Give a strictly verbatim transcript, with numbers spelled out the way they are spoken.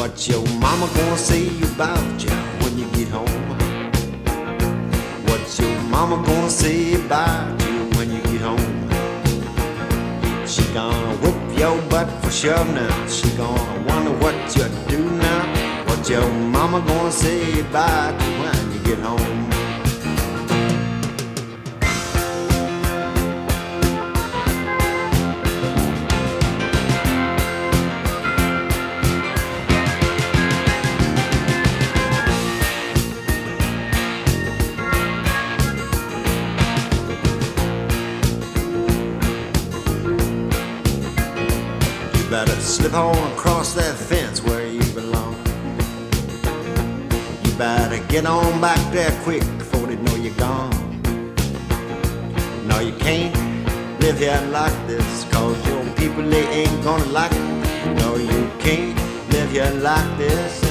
What's your mama gonna say about you when you get home? What's your mama gonna say about you when you get home? She gonna whip your butt for sure now. She gonna wonder what you do now. What's your mama gonna say about you when you get home? Better slip on across that fence where you belong. You better get on back there quick before they know you're gone. No, you can't live here like this, cause your people, they ain't gonna like it. No, you can't live here like this.